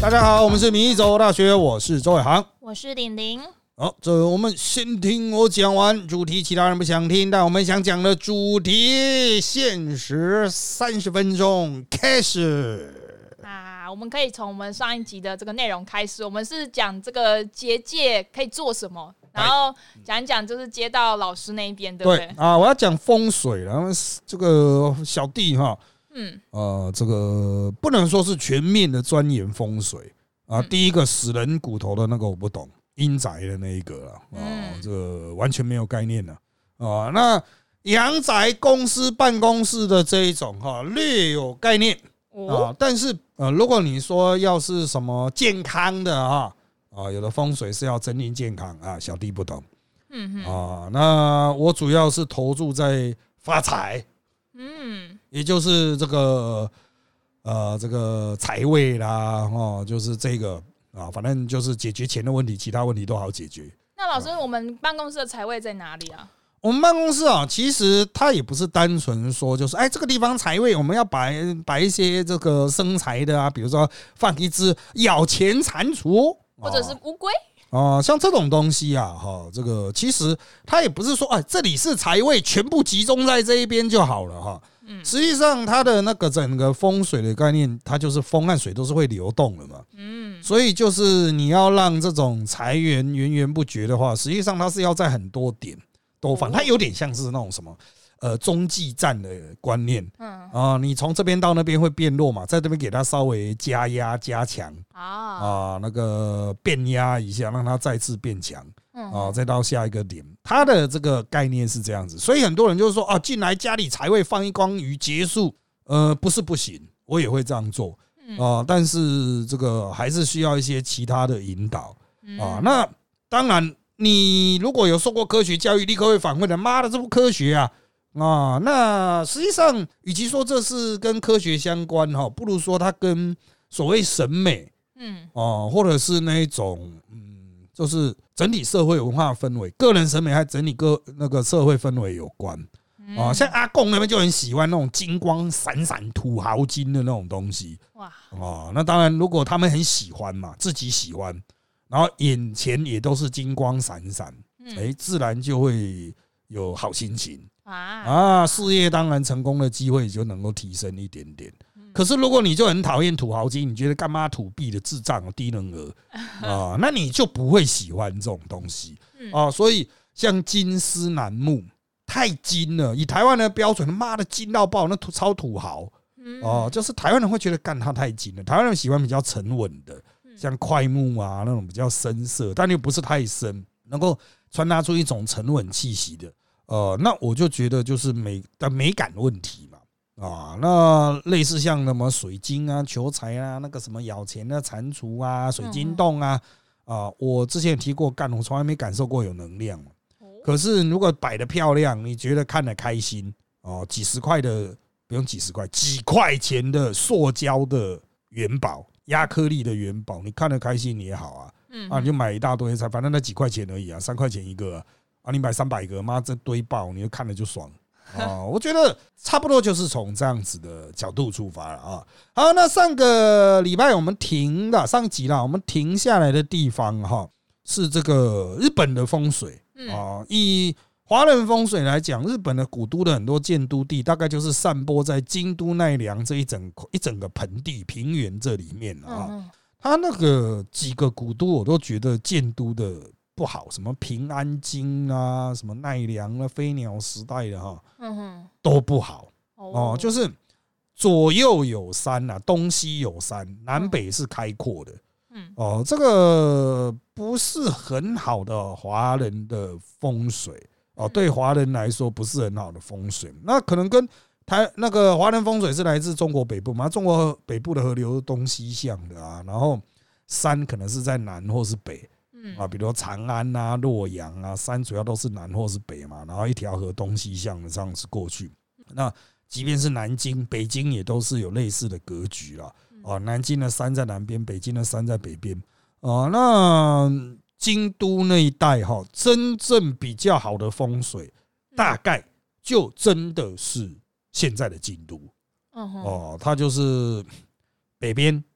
大家好，我们是民意走大学，我是周伟航， 我是玲玲。 好，这我们先听我讲完主题，其他人不想听，但我们想讲的主题，限时30分钟开始。 我们可以从我们上一集的这个内容开始，我们是讲这个结界可以做什么，然后讲一讲就是接到老师那一边，对不对？ 我要讲风水，然后这个小弟哈，这个不能说是全面的钻研风水啊。第一个死人骨头的那个我不懂，阴宅的那一个啦，这个完全没有概念了啊。那阳宅公司办公室的这一种哈，略有概念。但是如果你说要是什么健康的有的风水是要增进健康啊，小弟不懂。那我主要是投注在发财，也就是这个财位啦，就是这个反正就是解决钱的问题，其他问题都好解决。 那老师，我们办公室的财位在哪里啊？ 我们办公室其实它也不是单纯说就是这个地方财位我们要摆一些这个生财的比如说放一只咬钱蟾蜍， 或者是乌龟像这种东西这个其实它也不是说这里是财位全部集中在这一边就好了实际上它的那个整个风水的概念，它就是风和水都是会流动的嘛。所以就是你要让这种财源源源不绝的话，实际上它是要在很多点都放，它有点像是那种什么中继站的观念。你从这边到那边会变弱嘛，在这边给它稍微加压加强那个变压一下，让它再次变强再到下一个点。它的这个概念是这样子，所以很多人就是说进来家里财位放一光鱼结束，不是不行，我也会这样做但是这个还是需要一些其他的引导那当然。你如果有受过科学教育，立刻会反馈的，妈的，这不科学那实际上，与其说这是跟科学相关不如说它跟所谓审美，或者是那一种，就是整体社会文化氛围、个人审美还整体那个社会氛围有关像阿贡那边就很喜欢那种金光闪闪、土豪金的那种东西那当然，如果他们很喜欢嘛，自己喜欢。然后眼前也都是金光闪闪，自然就会有好心情事业当然成功的机会就能够提升一点点。可是如果你就很讨厌土豪金，你觉得干妈土币的智障低能儿那你就不会喜欢这种东西所以像金丝楠木太金了，以台湾的标准，妈的金到爆，那超土豪就是台湾人会觉得干它太金了，台湾人喜欢比较沉稳的。像块木那种比较深色，但又不是太深，能够传达出一种沉稳气息的。那我就觉得就是美感问题嘛。那类似像什么水晶求财那个什么咬钱的蟾蜍水晶洞我之前也提过，我从来没感受过有能量。可是如果摆得漂亮，你觉得看得开心几十块的，不用几十块，几块钱的塑胶的元宝。亚克力的元宝，你看得开心也好你就买一大堆，反正那几块钱而已3块钱一个你买300个，妈这堆爆，你就看了就爽我觉得差不多就是从这样子的角度出发了好，那上个礼拜我们上集我们停下来的地方是这个日本的风水以华人风水来讲，日本的古都的很多建都地，大概就是散播在京都奈良这一整个盆地平原这里面它那个几个古都我都觉得建都的不好，什么平安京什么奈良飞鸟时代的都不好就是左右有山东西有山，南北是开阔的这个不是很好的华人的风水。对华人来说不是很好的风水，那可能跟那个华人风水是来自中国北部嘛，中国北部的河流东西向的然后山可能是在南或是北比如长安洛阳山主要都是南或是北嘛，然后一条河东西向的这样子过去。那即便是南京、北京也都是有类似的格局啦南京的山在南边，北京的山在北边那京都那一带真正比较好的风水，大概就真的是现在的京都它就是北边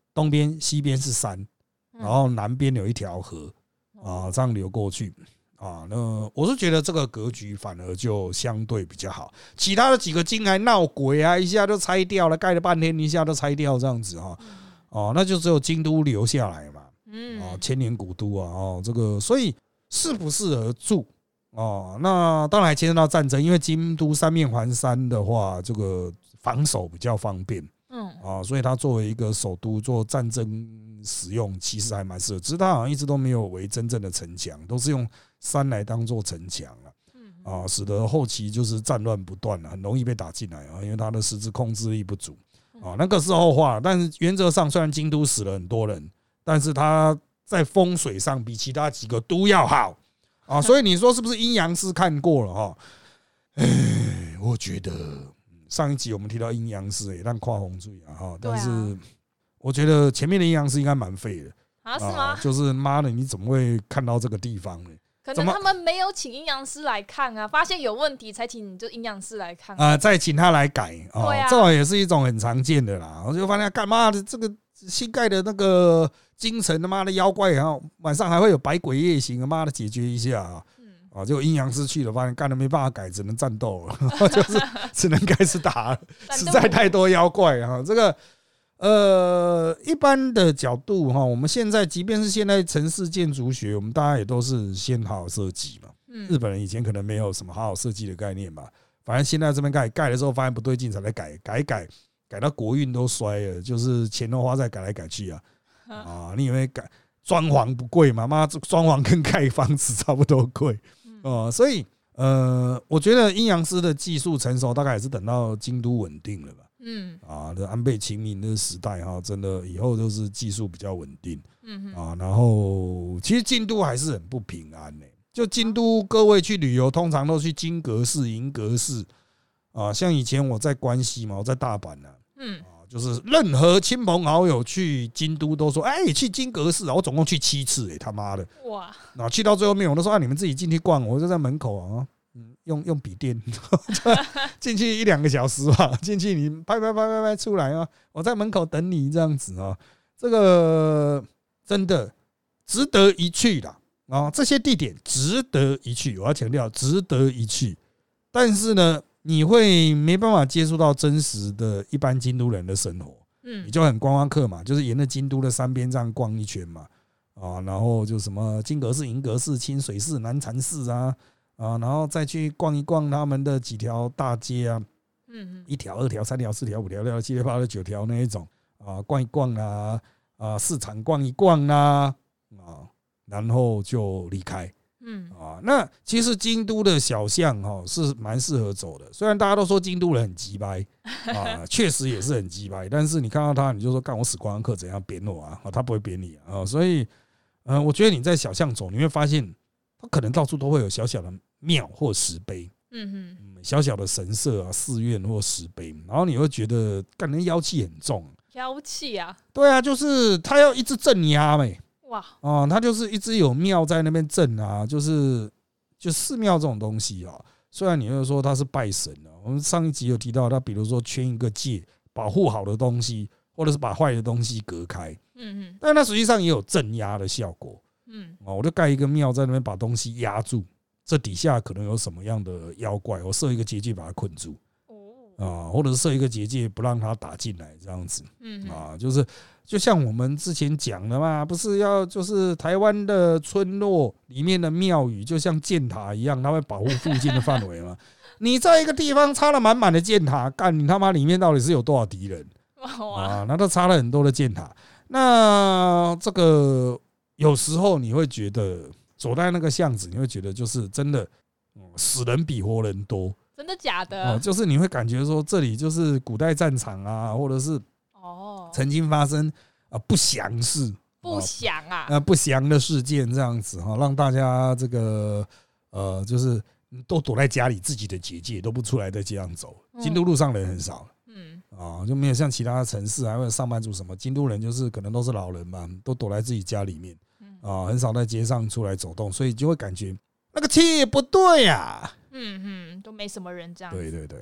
东边、西边是山，然后南边有一条河啊，这样流过去啊。那我是觉得这个格局反而就相对比较好。其他的几个京还闹鬼啊，一下就拆掉了，盖了半天一下就拆掉这样子哈。哦，那就只有京都留下来嘛。千年古都啊，哦，这个所以适不适合住哦？那当然还牵涉到战争，因为京都三面环山的话，这个防守比较方便。所以它作为一个首都做战争使用，其实还蛮适合。只是它好像一直都没有为真正的城墙，都是用山来当做城墙啊，使得后期就是战乱不断，很容易被打进来啊，因为它的实质控制力不足啊，那个是后话。但是原则上，虽然京都死了很多人，但是它在风水上比其他几个都要好啊，所以你说是不是阴阳师看过了哈？我觉得。上一集我们提到阴阳师，让跨红罪啊，但是我觉得前面的阴阳师应该蛮废的啊，是吗？ 就是妈的，你怎么会看到这个地方呢？ 可能他们没有请阴阳师来看啊，发现有问题才请就阴阳师来看再请他来改啊，这种也是一种很常见的啦。我就发现干嘛的这个新盖的那个京城他妈的妖怪，然后晚上还会有百鬼夜行，他妈的解决一下啊，结果阴阳师去了，发现干了没办法改，只能战斗了，就是只能开始打了，实在太多妖怪啊。这个一般的角度哈，我们现在即便是现在城市建筑学，我们大家也都是先好好设计嘛。日本人以前可能没有什么好好设计的概念嘛，反正现在这边盖的时候发现不对劲才来改到国运都衰了，就是钱都花在改来改去啊，你以为改装潢不贵嘛？妈，装潢跟盖房子差不多贵。所以我觉得阴阳师的技术成熟，大概也是等到京都稳定了吧。这安倍晴明的时代哈，真的以后就是技术比较稳定。然后其实京都还是很不平安呢。就京都各位去旅游，通常都去金阁寺、银阁寺啊。像以前我在关西嘛，我在大阪就是任何亲朋好友去京都都说，去金阁寺啊！我总共去7次，他妈的，哇！然后去到最后面，我都说你们自己进去逛，我就在门口啊，用笔电进去1-2个小时吧，进去你拍出来啊，我在门口等你这样子啊，这个真的值得一去的啊！这些地点值得一去，我要强调值得一去，但是呢。你会没办法接触到真实的一般京都人的生活，你就很观光客嘛，就是沿着京都的山边这样逛一圈嘛，然后就什么金阁寺、银阁寺、清水寺、南禅寺然后再去逛一逛他们的几条大街啊，1条、2条、3条、4条、5条、6条、7条、8条、9条那一种逛一逛市场逛一逛然后就离开。那其实京都的小巷是蛮适合走的，虽然大家都说京都人很鸡掰确实也是很鸡掰，但是你看到他，你就说干我死观光客怎样扁我他不会扁你所以我觉得你在小巷走，你会发现他可能到处都会有小小的庙或石碑，小小的神社寺院或石碑，然后你会觉得干人妖气很重， 妖气啊， 对啊，就是他要一直镇压哇他就是一直有庙在那边镇就寺庙这种东西虽然你会说他是拜神我们上一集有提到他，比如说圈一个界，保护好的东西，或者是把坏的东西隔开，但它实际上也有镇压的效果，我就盖一个庙在那边把东西压住，这底下可能有什么样的妖怪，我设一个结界把它困住，或者是设一个结界不让它打进来，这样子，就是就像我们之前讲的嘛，不是要就是台湾的村落里面的庙宇，就像箭塔一样，它会保护附近的范围嘛。你在一个地方插了满满的箭塔，干你他妈里面到底是有多少敌人那都插了很多的箭塔。那这个有时候你会觉得走在那个巷子，你会觉得就是真的死人比活人多。 真的假的？ 就是你会感觉说这里就是古代战场或者是曾经发生不祥事、不祥的事件这样子让大家这个就是都躲在家里自己的结界都不出来再这样走。京都路上人很少，就没有像其他的城市还会有上班族什么，京都人就是可能都是老人嘛，都躲在自己家里面很少在街上出来走动，所以就会感觉那个气不对呀。 都没什么人这样。 对对对。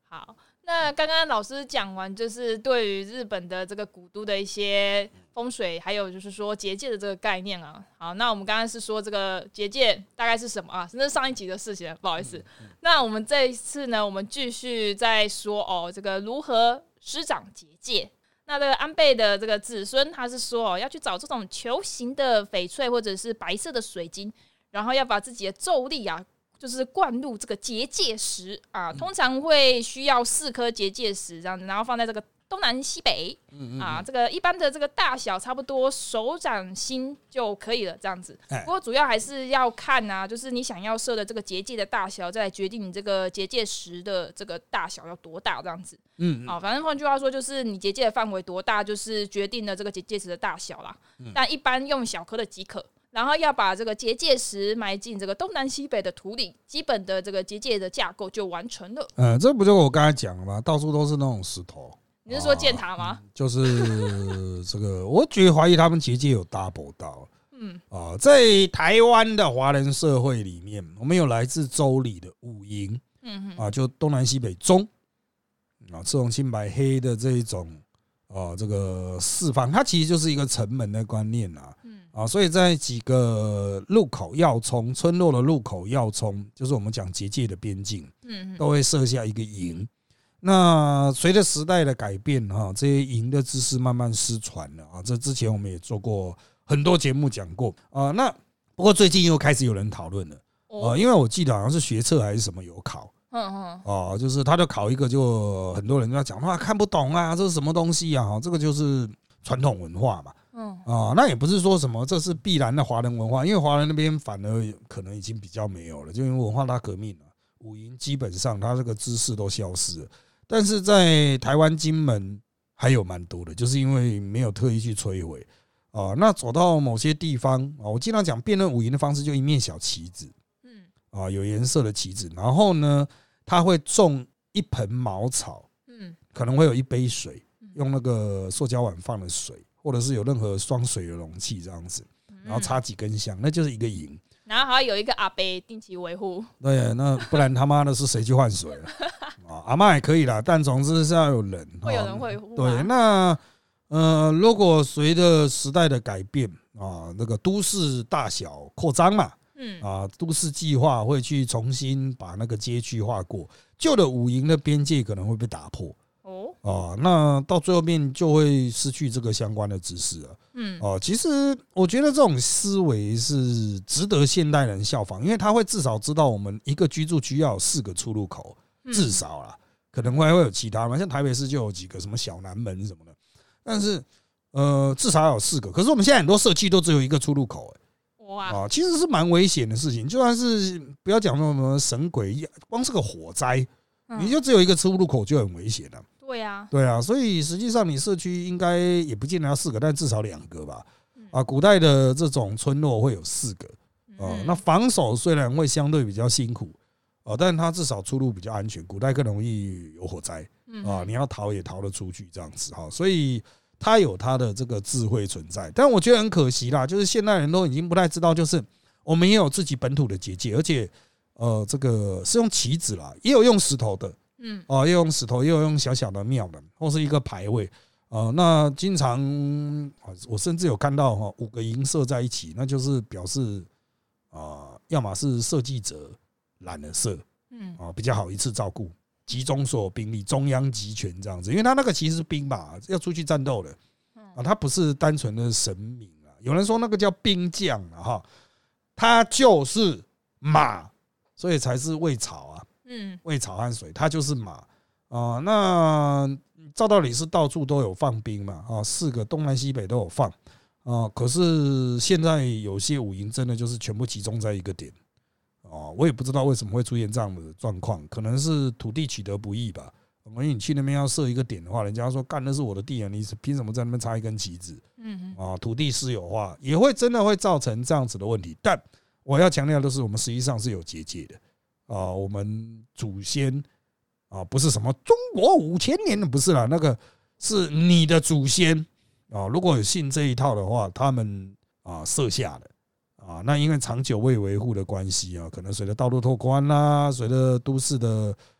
好，那刚刚老师讲完，就是对于日本的这个古都的一些风水，还有就是说结界的这个概念啊。好，那我们刚刚是说这个结界大概是什么啊？那是上一集的事情，不好意思。那我们这一次呢，我们继续再说这个如何施展结界。那这个安倍的这个子孙，他是说要去找这种球形的翡翠或者是白色的水晶，然后要把自己的咒力啊，就是灌入这个结界石啊，通常会需要4颗结界石这样子，然后放在这个东南西北啊，这个一般的这个大小差不多手掌心就可以了这样子。不过主要还是要看啊，就是你想要设的这个结界的大小，再来决定你这个结界石的这个大小要多大这样子。反正换句话说，就是你结界的范围多大，就是决定了这个结界石的大小啦。但一般用小颗的即可。然后要把这个结界石埋进这个东南西北的土里，基本的这个结界的架构就完成了。 这不就我刚才讲了吗？到处都是那种石头。 你是说建塔吗？ 就是这个，我觉得怀疑他们结界有 double 到。在台湾的华人社会里面，我们有来自州里的五营，就东南西北中，赤红青白黑的这一种，这个四方，它其实就是一个城门的观念啊。所以在几个路口要冲，村落的路口要冲，就是我们讲结界的边境，都会设下一个营。那随着时代的改变，这些营的知识慢慢失传了啊。这之前我们也做过很多节目讲过啊。那不过最近又开始有人讨论了，因为我记得好像是学测还是什么有考，就是他就考一个，就很多人在讲看不懂啊，这是什么东西啊？这个就是传统文化嘛。那也不是说什么这是必然的华人文化，因为华人那边反而可能已经比较没有了，就因为文化大革命了，五营基本上它这个知识都消失了。但是在台湾金门还有蛮多的，就是因为没有特意去摧毁。那走到某些地方，我经常讲辨认五营的方式，就一面小旗子，有颜色的旗子，然后呢，它会种一盆茅草，可能会有一杯水，用那个塑胶碗放的水。或者是有任何装水的容器这样子，然后插几根香，那就是一个营。然后还有一个阿伯定期维护。 对，那不然他妈的是谁去换水了？阿嬷也可以啦，但总之是要有人， 会有人维护。 对，那如果随着时代的改变那个都市大小扩张嘛，都市计划会去重新把那个街区划过，旧的五营的边界可能会被打破。那到最后面就会失去这个相关的知识了。其实我觉得这种思维是值得现代人效仿，因为他会至少知道我们一个居住区要有4个出入口，至少啦，可能还会有其他嘛，像台北市就有几个什么小南门什么的，但是至少要有4个。可是我们现在很多社区都只有1个出入口，其实是蛮危险的事情。就算是不要讲什么神鬼，光是个火灾，你就只有1个出入口就很危险了。对啊，所以实际上你社区应该也不见得要4个，但至少2个吧。古代的这种村落会有4个。那防守虽然会相对比较辛苦，但它至少出入比较安全。古代更容易有火灾你要逃也逃得出去这样子所以它有它的这个智慧存在。但我觉得很可惜啦，就是现代人都已经不太知道，就是我们也有自己本土的结界，而且这个是用棋子啦，也有用石头的。又用石头，又用小小的庙的，或是一个牌位，那经常我甚至有看到5个营设在一起，那就是表示要么是设计者懒得设，比较好一次照顾，集中所有兵力，中央集权这样子，因为他那个其实是兵吧，要出去战斗的他不是单纯的神明有人说那个叫兵将他就是马，所以才是喂草喂草和水，它就是马那照道理是到处都有放兵嘛4个东南西北都有放可是现在有些五营真的就是全部集中在一个点我也不知道为什么会出现这样的状况，可能是土地取得不易吧。因为你去那边要设一个点的话，人家说干那是我的地你凭什么在那边插一根旗子？土地私有化也会真的会造成这样子的问题。但我要强调的是，我们实际上是有结界的。我们祖先不是什么中国5000年的，不是啦，那个是你的祖先如果有信这一套的话，他们设下的那因为长久未维护的关系可能随着道路拓宽啦，随着都市的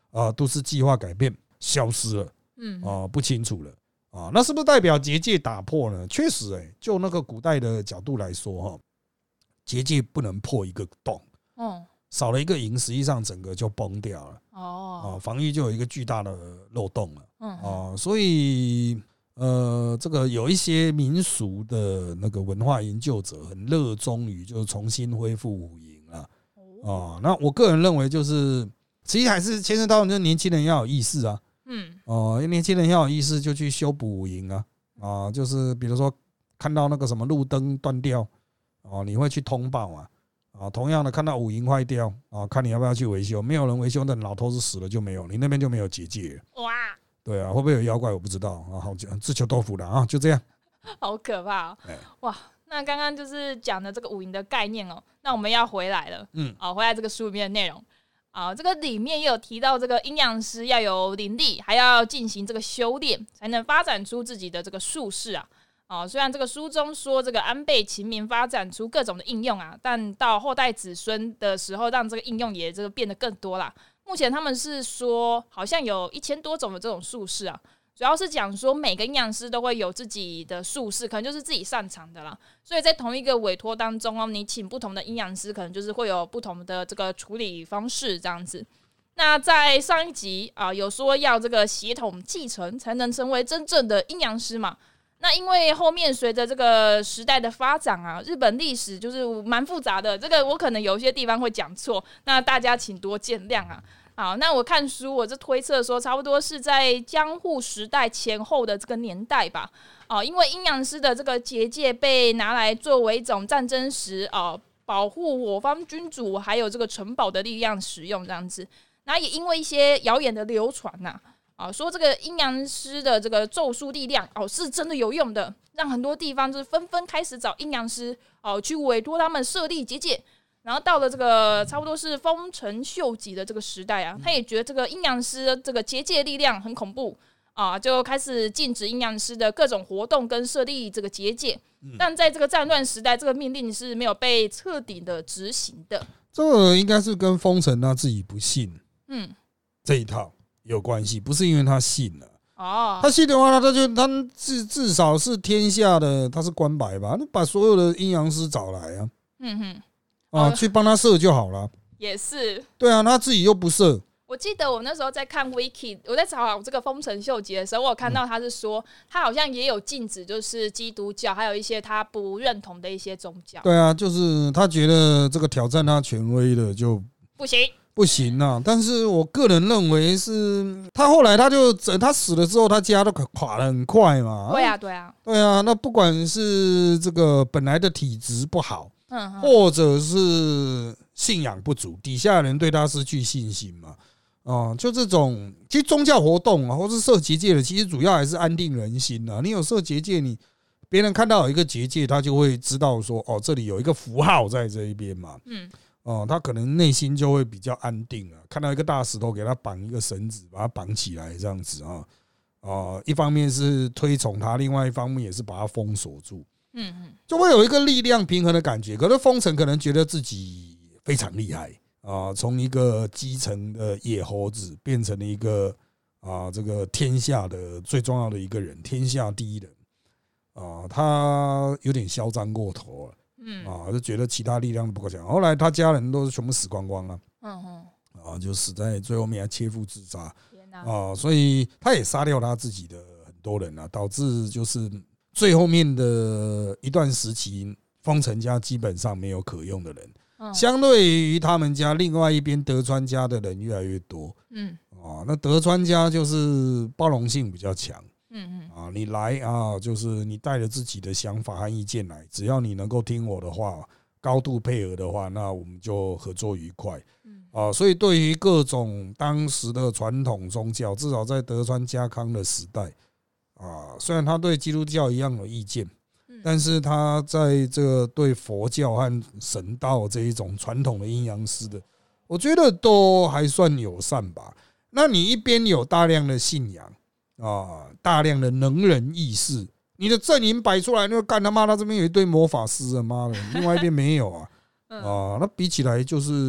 都市计划改变消失了，不清楚了啊，那是不是代表结界打破呢？确实，就那个古代的角度来说，结界不能破一个洞，少了一个营，实际上整个就崩掉了，防御就有一个巨大的漏洞了，所以这个有一些民俗的那个文化研究者很热衷于就是重新恢复武营啊，那我个人认为就是其实还是牵涉到就是年轻人要有意识啊。年轻人要有意识就去修补武营啊，就是比如说看到那个什么路灯断掉你会去通报同样的看到武营坏掉看你要不要去维修，没有人维修，那老头子死了就没有，你那边就没有结界了。哇，对啊，会不会有妖怪我不知道好自求多福了就这样。 好可怕哇！那刚刚就是讲的这个武营的概念那我们要回来了，回来这个书里面的内容。这个里面也有提到，这个阴阳师要有灵力，还要进行这个修炼，才能发展出自己的这个术式虽然这个书中说这个安倍晴明发展出各种的应用但到后代子孙的时候，让这个应用也这个变得更多啦。目前他们是说好像有1000多种的这种术式主要是讲说每个阴阳师都会有自己的术式，可能就是自己擅长的啦。所以在同一个委托当中你请不同的阴阳师，可能就是会有不同的这个处理方式这样子。那在上一集有说要这个血统继承才能成为真正的阴阳师嘛。那因为后面随着这个时代的发展日本历史就是蛮复杂的，这个我可能有些地方会讲错，那大家请多见谅好，那我看书，我这推测说，差不多是在江户时代前后的这个年代吧。因为阴阳师的这个结界被拿来作为一种战争时保护我方君主还有这个城堡的力量使用这样子。那也因为一些谣言的流传说这个阴阳师的这个咒术力量是真的有用的，让很多地方就是纷纷开始找阴阳师去委托他们设立结界。然后到了这个差不多是丰臣秀吉的这个时代他也觉得这个阴阳师这个结界力量很恐怖就开始禁止阴阳师的各种活动跟设立这个结界。但在这个战乱时代，这个命令是没有被彻底的执行的。 这个应该是跟丰臣他自己不信这一套有关系，不是因为他信了他信的话，他至少是天下的他是关白吧，把所有的阴阳师找来去帮他射就好了。 也是， 对他自己又不射。 我记得我那时候在看 Wiki， 我在找这个丰臣秀吉的时候，我有看到他是说，他好像也有禁止，就是基督教，还有一些他不认同的一些宗教。 对就是他觉得这个挑战他权威的就不行但是我个人认为是他后来他死了之后，他家都垮得很快嘛。 对啊， 那不管是这个本来的体质不好。或者是信仰不足，底下人对他失去信心嘛？就这种，其实宗教活动或是设结界的，其实主要还是安定人心你有设结界，别人看到有一个结界，他就会知道说，这里有一个符号在这一边嘛。他可能内心就会比较安定看到一个大石头，给他绑一个绳子，把它绑起来，这样子一方面是推崇他，另外一方面也是把它封锁住。就会有一个力量平衡的感觉。可是丰臣可能觉得自己非常厉害从一个基层的野猴子变成了一个这个天下的最重要的一个人，天下第一人他有点嚣张过头了就觉得其他力量都不够强。后来他家人都是全部死光光了就死在最后面，还切腹自杀所以他也杀掉他自己的很多人导致就是最后面的一段时期，丰臣家基本上没有可用的人，相对于他们家另外一边德川家的人越来越多。那德川家就是包容性比较强。你来就是你带着自己的想法和意见来，只要你能够听我的话，高度配合的话，那我们就合作愉快。所以对于各种当时的传统宗教，至少在德川家康的时代。虽然他对基督教一样有意见，但是他在这个对佛教和神道这一种传统的阴阳师的，我觉得都还算友善吧。那你一边有大量的信仰大量的能人异士，你的阵营摆出来，那干他妈他这边有一堆魔法师妈的，另外一边没有那比起来就是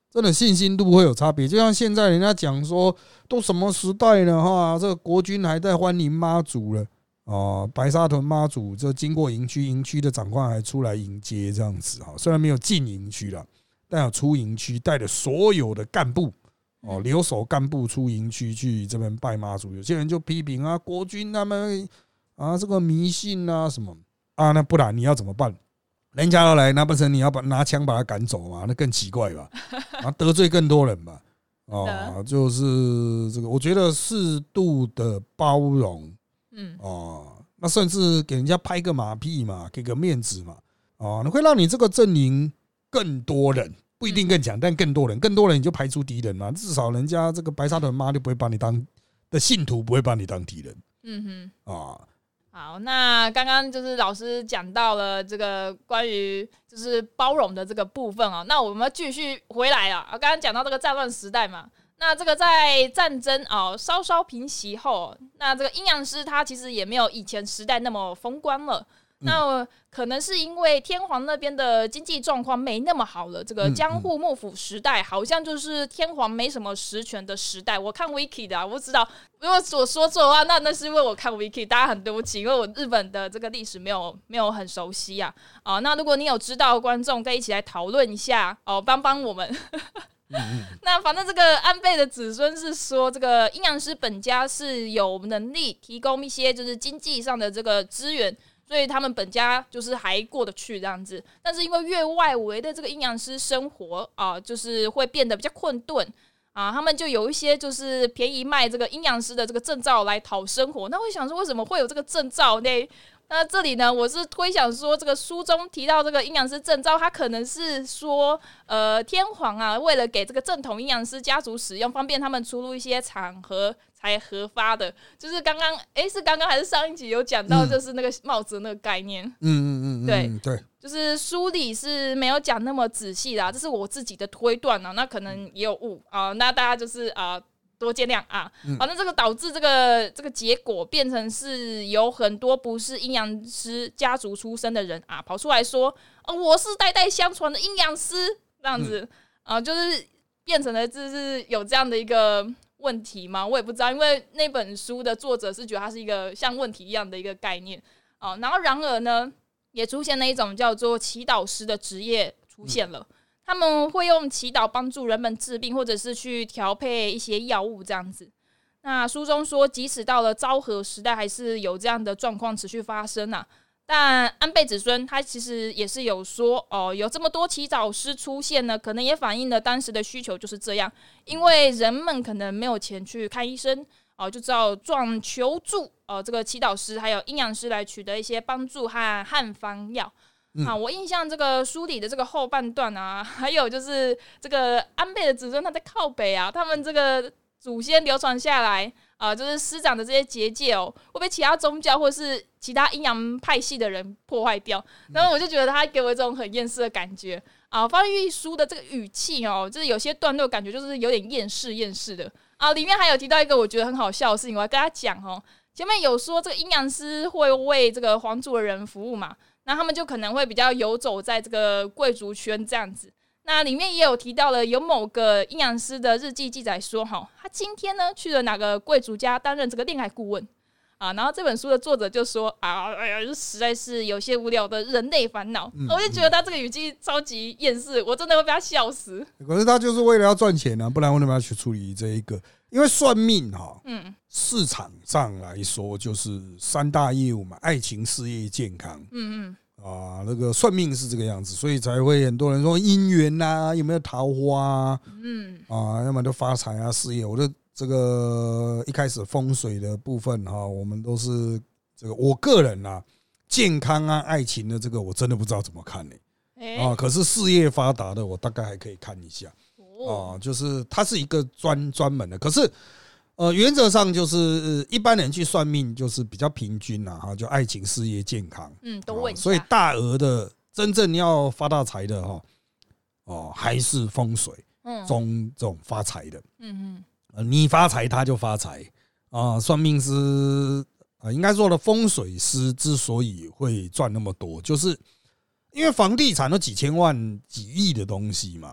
真的信心度会有差别。就像现在人家讲说，都什么时代了哈，这个国军还在欢迎妈祖了哦，白沙屯妈祖就经过营区，营区的长官还出来迎接这样子哈，虽然没有进营区啦，但有出营区，带着所有的干部哦，留守干部出营区去这边拜妈祖。有些人就批评啊，国军他们啊这个迷信啊什么啊，那不然你要怎么办？人家要来，那不成你要拿枪把他赶走嘛？那更奇怪吧？啊，得罪更多人吧？哦，就是这个，我觉得适度的包容，那甚至给人家拍个马屁嘛，给个面子嘛，那会让你这个阵营更多人，不一定更强，但更多人你就排除敌人嘛，至少人家这个白沙屯妈就不会把你当的信徒，不会把你当敌人， 好，那刚刚就是老师讲到了这个关于就是包容的这个部分啊，那我们继续回来啊，刚刚讲到这个战乱时代嘛，那这个在战争稍稍平息后，那这个阴阳师他其实也没有以前时代那么风光了。那可能是因为天皇那边的经济状况没那么好了，这个江户幕府时代好像就是天皇没什么实权的时代。我看 wiki 的我知道，如果我说错的话，那是因为我看 wiki， 大家很对不起，因为我日本的这个历史没有很熟悉啊。那如果你有知道的观众，可以一起来讨论一下帮帮我们。那反正这个安倍的子孙是说，这个阴阳师本家是有能力提供一些就是经济上的这个资源。所以他们本家就是还过得去这样子，但是因为越外围的这个阴阳师生活就是会变得比较困顿他们就有一些就是便宜卖这个阴阳师的这个证照来讨生活。那我想说，为什么会有这个证照呢？那这里呢，我是推想说，这个书中提到这个阴阳师证照，它可能是说，天皇为了给这个正统阴阳师家族使用，方便他们出入一些场合才核发的。就是是刚刚还是上一集有讲到，就是那个帽子的那个概念。对，就是书里是没有讲那么仔细啦，这是我自己的推断那可能也有误那大家就是多见谅反正这个导致这个结果变成是有很多不是阴阳师家族出身的人跑出来说我是代代相传的阴阳师这样子就是变成了就是有这样的一个问题吗？我也不知道，因为那本书的作者是觉得它是一个像问题一样的一个概念然后然而呢，也出现了一种叫做祈祷师的职业出现了。他们会用祈祷帮助人们治病，或者是去调配一些药物这样子。那书中说，即使到了昭和时代，还是有这样的状况持续发生但安倍子孙他其实也是有说有这么多祈祷师出现呢，可能也反映了当时的需求就是这样，因为人们可能没有钱去看医生就只好求助这个祈祷师还有阴阳师来取得一些帮助和汉方药。我印象这个书里的这个后半段还有就是这个安倍的子孙他在靠北他们这个祖先流传下来就是师长的这些结界会被其他宗教或是其他阴阳派系的人破坏掉。然后我就觉得他给我一种很厌世的感觉翻译书的这个语气就是有些段落感觉就是有点厌世的里面还有提到一个我觉得很好笑的事情，我要跟他讲前面有说这个阴阳师会为这个皇族的人服务嘛，那他们就可能会比较游走在这个贵族圈这样子。那里面也有提到了有某个阴阳师的日记记载说他今天呢去了哪个贵族家担任这个恋爱顾问然后这本书的作者就说实在是有些无聊的人类烦恼我就觉得他这个语气超级厌世，我真的会被他笑死。 可是他就是为了要赚钱不然为什么要去处理这一个？因为算命市场上来说就是三大业务嘛，爱情、事业、健康。那个算命是这个样子，所以才会很多人说姻缘有没有桃花要么就发财事业。我的这个一开始风水的部分我们都是这个我个人健康爱情的这个我真的不知道怎么看可是事业发达的我大概还可以看一下就是它是一个专门的，可是原则上就是一般人去算命就是比较平均就爱情、事业、健康都问一下。 所以大额的真正要发大财的还是风水中这种发财的你发财他就发财算命师应该说的风水师之所以会赚那么多，就是因为房地产都几千万几亿的东西嘛，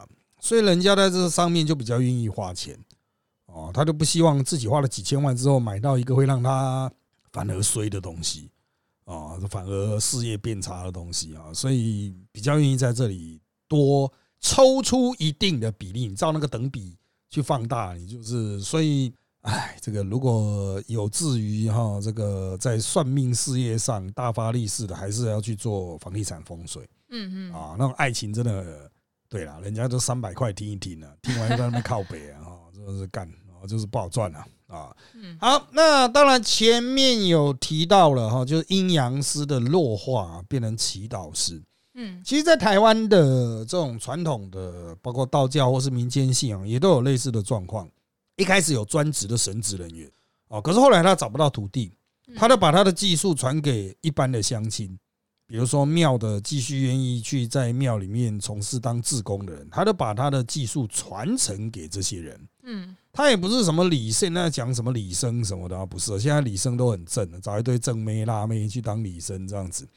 所以人家在这上面就比较愿意花钱哦，他就不希望自己花了几千万之后买到一个会让他反而衰的东西啊，反而事业变差的东西啊，所以比较愿意在这里多抽出一定的比例，你照那个等比去放大，你就是所以。这个如果有志于这个在算命事业上大发利市的，还是要去做房地产风水。那种爱情真的，对啦，人家都300块听一听啊，听完就在那边靠北啊，真的是干，就是不好赚啊。好，那当然前面有提到了就是阴阳师的弱化变成祈祷师。其实，在台湾的这种传统的，包括道教或是民间信仰，也都有类似的状况。一开始有专职的神职人员可是后来他找不到徒弟，他就把他的技术传给一般的乡亲，比如说庙的继续愿意去在庙里面从事当志工的人，他就把他的技术传承给这些人。他也不是什么理生，那讲什么理生什么的不是，现在理生都很正的，找一堆正妹辣妹去当理生这样子。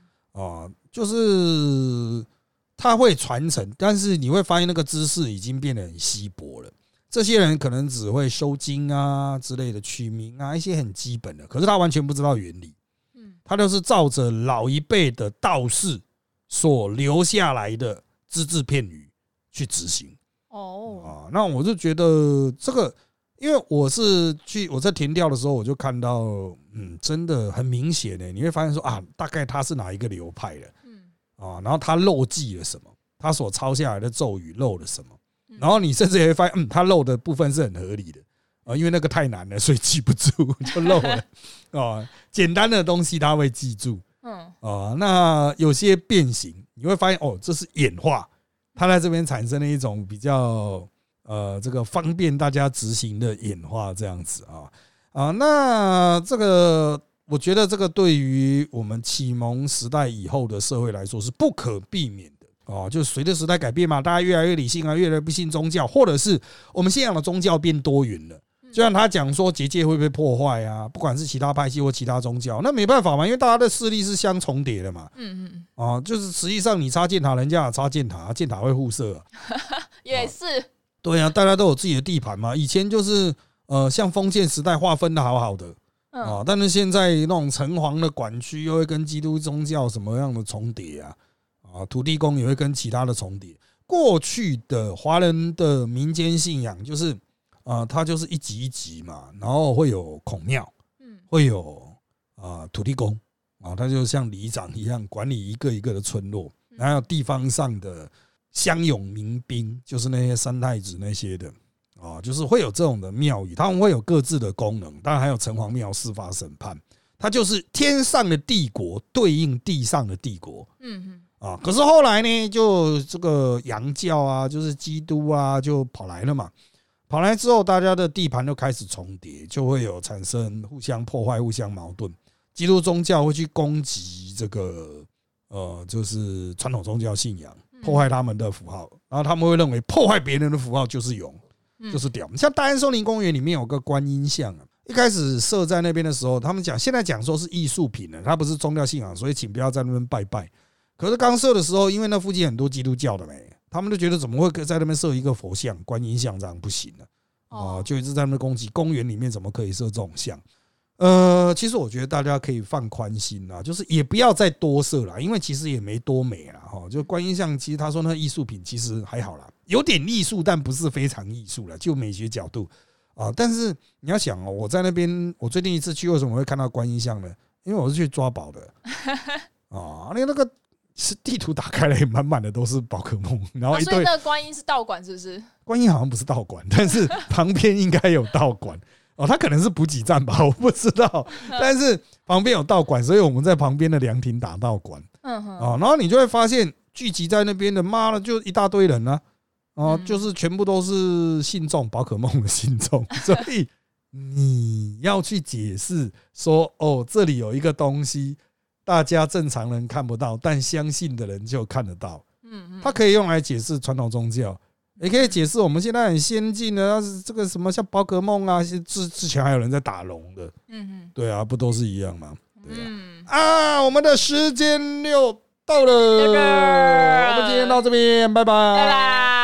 就是他会传承，但是你会发现那个知识已经变得很稀薄了。这些人可能只会收经啊之类的取名啊，一些很基本的，可是他完全不知道原理。他就是照着老一辈的道士所留下来的只字片语去执行。那我就觉得这个，因为我在田调的时候，我就看到，真的很明显的，你会发现说大概他是哪一个流派的，然后他漏记了什么，他所抄下来的咒语漏了什么。然后你甚至也会发现，他漏的部分是很合理的因为那个太难了，所以记不住就漏了简单的东西他会记住那有些变形，你会发现这是演化，它在这边产生了一种比较这个方便大家执行的演化这样子那这个我觉得这个对于我们启蒙时代以后的社会来说是不可避免的。就随着时代改变嘛，大家越来越理性啊，越来越不信宗教，或者是我们信仰的宗教变多元了。就像他讲说结界会被破坏啊，不管是其他派系或其他宗教，那没办法嘛，因为大家的势力是相重叠的嘛。就是实际上你插箭塔，人家也插箭塔，箭塔会互射也是。 对啊，大家都有自己的地盘嘛。以前就是像封建时代划分的好好的但是现在那种城隍的管区又会跟基督宗教什么样的重叠啊？土地公也会跟其他的重叠。过去的华人的民间信仰就是它就是一级一级嘛，然后会有孔庙，会有土地公它就像里长一样管理一个一个的村落，还有地方上的乡勇民兵，就是那些三太子那些的就是会有这种的庙宇，他们会有各自的功能，当然还有城隍庙司法审判，它就是天上的帝国对应地上的帝国。可是后来呢，就这个洋教啊，就是基督啊，就跑来了嘛。跑来之后，大家的地盘就开始重叠，就会有产生互相破坏、互相矛盾。基督宗教会去攻击这个就是传统宗教信仰，破坏他们的符号，然后他们会认为破坏别人的符号就是勇，就是屌。像大安森林公园里面有个观音像一开始设在那边的时候，他们现在讲说是艺术品了，它不是宗教信仰，所以请不要在那边拜拜。可是刚设的时候，因为那附近很多基督教的他们就觉得怎么会在那边设一个佛像、观音像，这样不行了就一直在那边攻击公园里面怎么可以设这种像。其实我觉得大家可以放宽心啦，就是也不要再多设啦，因为其实也没多美啦就观音像，其实他说那艺术品其实还好啦，有点艺术，但不是非常艺术啦，就美学角度但是你要想我在那边，我最近一次去为什么会看到观音像呢？因为我是去抓宝的那个是地图打开来满满的都是宝可梦，然后一堆。 所以那个观音是道馆是不是？ 观音好像不是道馆，但是旁边应该有道馆它可能是补给站吧，我不知道。但是旁边有道馆，所以我们在旁边的凉亭打道馆然后你就会发现聚集在那边的，妈的就一大堆人就是全部都是信众宝可梦的信众，所以你要去解释说这里有一个东西。大家正常人看不到，但相信的人就看得到。它可以用来解释传统宗教，也可以解释我们现在很先进的，这个什么像宝可梦啊，之前还有人在打龙的。对啊，不都是一样吗？对我们的时间又到了，我们今天到这边，拜拜。